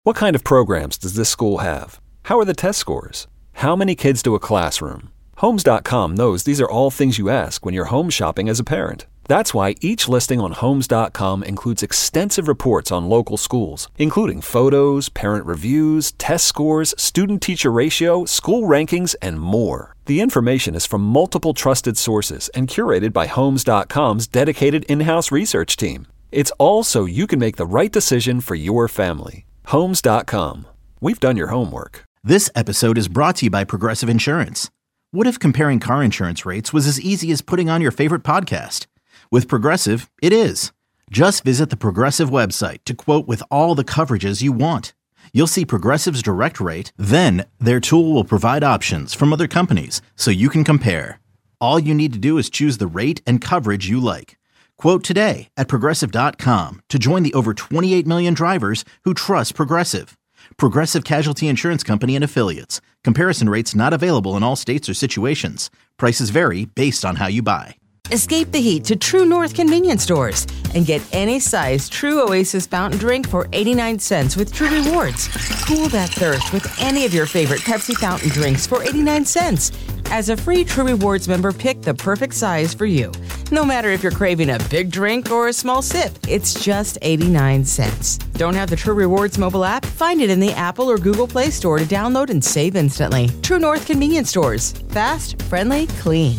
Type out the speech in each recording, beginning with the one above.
What kind of programs does this school have? How are the test scores? How many kids do a classroom? Homes.com knows these are all things you ask when you're home shopping as a parent. That's why each listing on Homes.com includes extensive reports on local schools, including photos, parent reviews, test scores, student-teacher ratio, school rankings, and more. The information is from multiple trusted sources and curated by Homes.com's dedicated in-house research team. It's all so you can make the right decision for your family. Homes.com. We've done your homework. This episode is brought to you by Progressive Insurance. What if comparing car insurance rates was as easy as putting on your favorite podcast? With Progressive, it is. Just visit the Progressive website to quote with all the coverages you want. You'll see Progressive's direct rate, then their tool will provide options from other companies so you can compare. All you need to do is choose the rate and coverage you like. Quote today at Progressive.com to join the over 28 million drivers who trust Progressive. Progressive Casualty Insurance Company and Affiliates. Comparison rates not available in all states or situations. Prices vary based on how you buy. Escape the heat to True North convenience stores and get any size True Oasis fountain drink for 89 cents with True Rewards. Cool that thirst with any of your favorite Pepsi fountain drinks for 89 cents. As a free True Rewards member, pick the perfect size for you. No matter if you're craving a big drink or a small sip, it's just 89 cents. Don't have the True Rewards mobile app? Find it in the Apple or Google Play Store to download and save instantly. True North convenience stores. Fast, friendly, clean.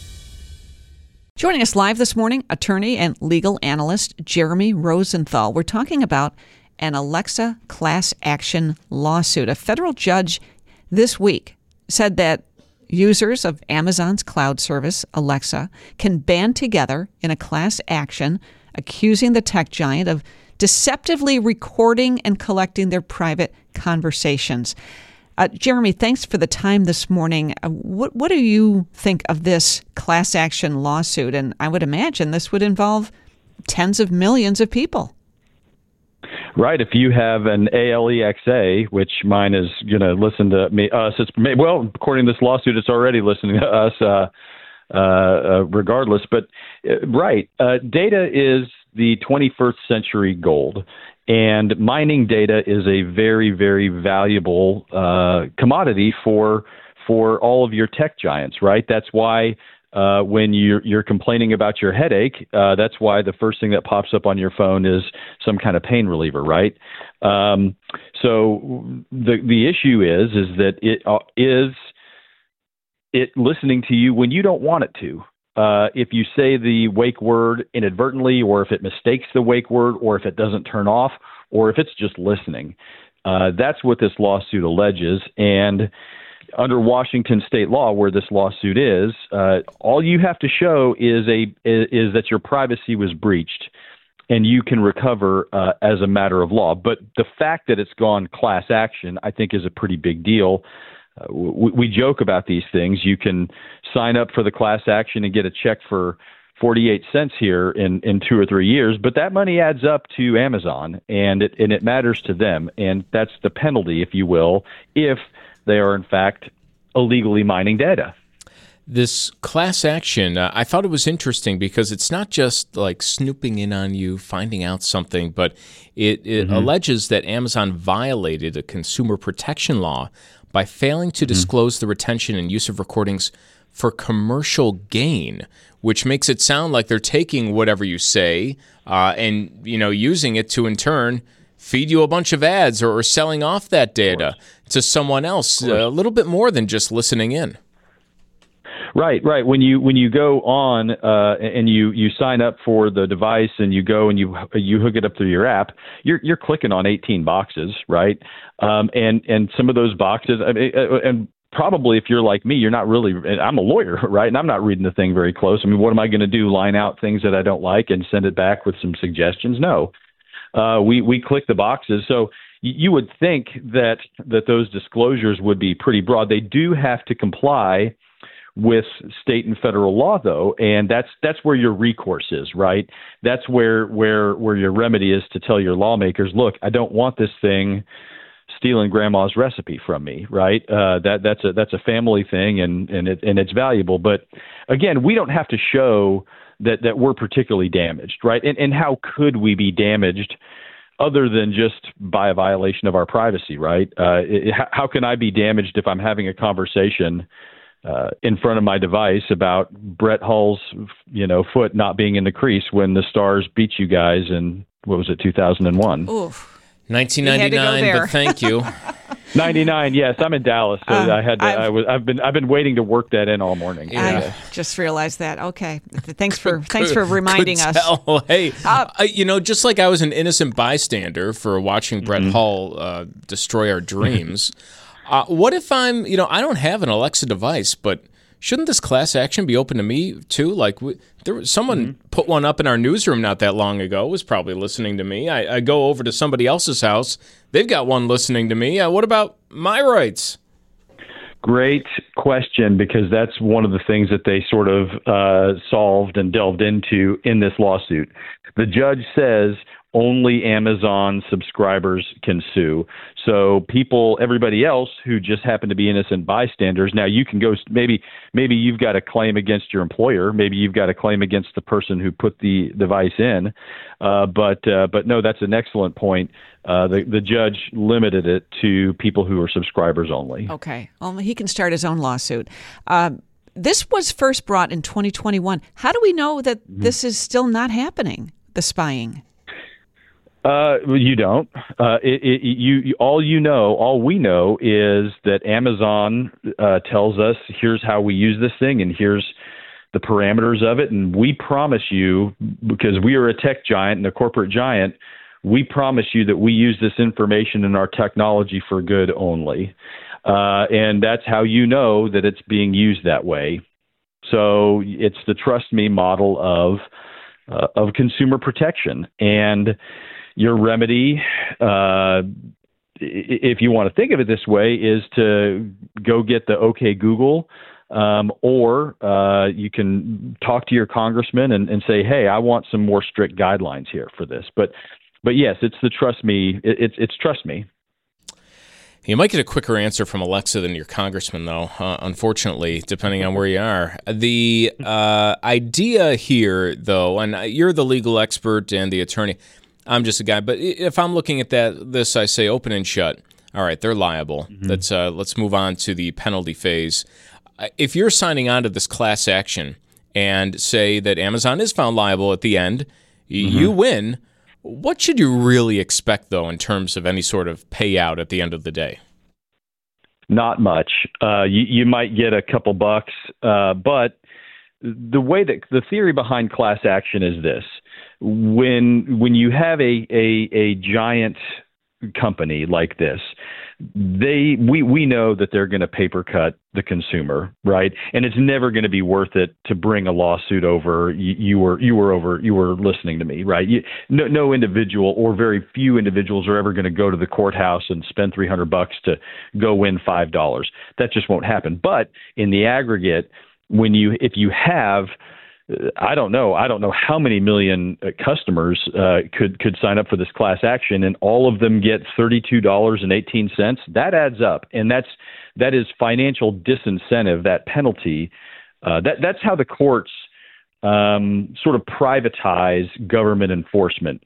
Joining us live this morning, attorney and legal analyst Jeremy Rosenthal. We're talking about an Alexa class action lawsuit. A federal judge this week said that users of Amazon's cloud service, Alexa, can band together in a class action accusing the tech giant of deceptively recording and collecting their private conversations. Jeremy, thanks for the time this morning. What do you think of this class action lawsuit? And I would imagine this would involve tens of millions of people. Right. If you have an Alexa, which mine is going to listen to us, according to this lawsuit, it's already listening to us regardless. But right, data is the 21st century gold. And mining data is a very, very valuable commodity for all of your tech giants, right? That's why when you're complaining about your headache, that's why the first thing that pops up on your phone is some kind of pain reliever, right? So the issue is that it listening to you when you don't want it to. If you say the wake word inadvertently, or if it mistakes the wake word, or if it doesn't turn off, or if it's just listening. That's what this lawsuit alleges. And under Washington state law, where this lawsuit is, all you have to show is that your privacy was breached, and you can recover as a matter of law. But the fact that it's gone class action, I think, is a pretty big deal. We joke about these things. You can sign up for the class action and get a check for 48 cents here in 2 or 3 years, but that money adds up to Amazon, and it matters to them, and that's the penalty, if you will, if they are in fact illegally mining data. This class action, I thought it was interesting because it's not just like snooping in on you, finding out something, but it alleges that Amazon violated a consumer protection law by failing to disclose the retention and use of recordings for commercial gain, which makes it sound like they're taking whatever you say and using it to in turn feed you a bunch of ads or selling off that data to someone else. A little bit more than just listening in. Right. When you go on and you sign up for the device and you go and you hook it up through your app, you're clicking on 18 boxes, right? And some of those boxes, and probably if you're like me, you're not really. I'm a lawyer, right? And I'm not reading the thing very close. I mean, what am I going to do? Line out things that I don't like and send it back with some suggestions? No. We click the boxes. So you would think that those disclosures would be pretty broad. They do have to comply with state and federal law, though, and that's where your recourse is, right? That's where your remedy is to tell your lawmakers, look, I don't want this thing stealing grandma's recipe from me, right? That's a family thing, and it's valuable. But again, we don't have to show that we're particularly damaged, right? And how could we be damaged other than just by a violation of our privacy, right? How can I be damaged if I'm having a conversation in front of my device about Brett Hull's, foot not being in the crease when the Stars beat you guys in, 2001? Oof. 1999, but thank you. 99, yes, I'm in Dallas. So I've been waiting to work that in all morning. I just realized that. Okay, thanks for reminding us. Hey, just like I was an innocent bystander for watching Brett Hull destroy our dreams. What if I don't have an Alexa device, but shouldn't this class action be open to me too? Like there was someone put one up in our newsroom not that long ago, was probably listening to me. I go over to somebody else's house. They've got one listening to me. What about my rights? Great question, because that's one of the things that they sort of solved and delved into in this lawsuit. The judge says only Amazon subscribers can sue. So everybody else who just happen to be innocent bystanders, now you can go, maybe you've got a claim against your employer, maybe you've got a claim against the person who put the device in. But no, that's an excellent point. The judge limited it to people who are subscribers only. Okay. Only he can start his own lawsuit. This was first brought in 2021. How do we know that this is still not happening, the spying? You don't. All we know is that Amazon tells us, here's how we use this thing and here's the parameters of it. And we promise you, because we are a tech giant and a corporate giant, we promise you that we use this information and our technology for good only. And that's how you know that it's being used that way. So it's the trust me model of consumer protection. And your remedy, if you want to think of it this way, is to go get the OK Google, or you can talk to your congressman and say, hey, I want some more strict guidelines here for this. But yes, it's the trust me. It's trust me. You might get a quicker answer from Alexa than your congressman, though, unfortunately, depending on where you are. The idea here, though, and you're the legal expert and the attorney, I'm just a guy, but if I'm looking at this, I say open and shut. All right, they're liable. Let's move on to the penalty phase. If you're signing on to this class action and say that Amazon is found liable at the end, you win. What should you really expect, though, in terms of any sort of payout at the end of the day? Not much. You might get a couple bucks, but the way that the theory behind class action is this. When you have a giant company like this, we know that they're going to paper cut the consumer, right? And it's never going to be worth it to bring a lawsuit over you were listening to me, right? No individual, or very few individuals, are ever going to go to the courthouse and spend $300 to go win $5. That just won't happen. But in the aggregate, if you have, I don't know how many million customers could sign up for this class action, and all of them get $32.18. That adds up, and that is financial disincentive. That penalty, that's how the courts sort of privatize government enforcement,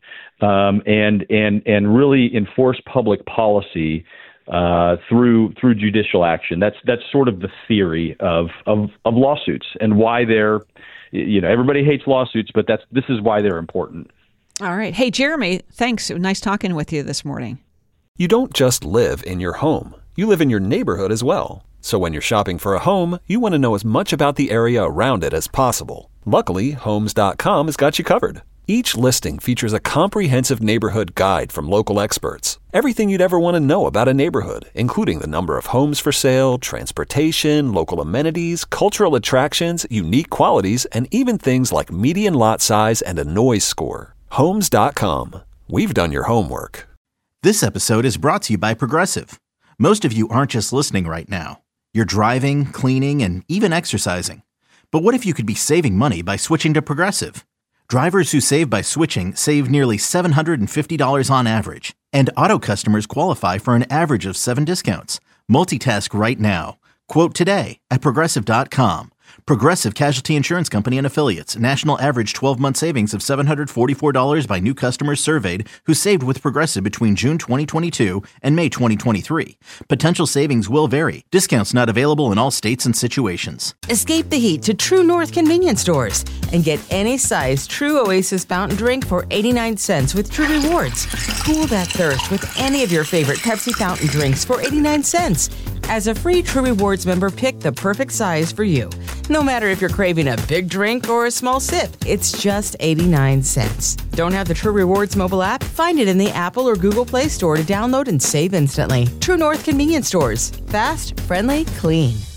and really enforce public policy through judicial action. That's sort of the theory of lawsuits and why they're. Everybody hates lawsuits, but this is why they're important. All right. Hey, Jeremy, thanks. Nice talking with you this morning. You don't just live in your home. You live in your neighborhood as well. So when you're shopping for a home, you want to know as much about the area around it as possible. Luckily, Homes.com has got you covered. Each listing features a comprehensive neighborhood guide from local experts. Everything you'd ever want to know about a neighborhood, including the number of homes for sale, transportation, local amenities, cultural attractions, unique qualities, and even things like median lot size and a noise score. Homes.com. We've done your homework. This episode is brought to you by Progressive. Most of you aren't just listening right now. You're driving, cleaning, and even exercising. But what if you could be saving money by switching to Progressive? Drivers who save by switching save nearly $750 on average, and auto customers qualify for an average of 7 discounts. Multitask right now. Quote today at Progressive.com. Progressive Casualty Insurance Company and Affiliates. National average 12-month savings of $744 by new customers surveyed who saved with Progressive between June 2022 and May 2023. Potential savings will vary. Discounts not available in all states and situations. Escape the heat to True North convenience stores and get any size True Oasis fountain drink for 89 cents with True Rewards. Cool that thirst with any of your favorite Pepsi fountain drinks for 89 cents. As a free True Rewards member, pick the perfect size for you. No matter if you're craving a big drink or a small sip, it's just 89 cents. Don't have the True Rewards mobile app? Find it in the Apple or Google Play Store to download and save instantly. True North convenience stores. Fast, friendly, clean.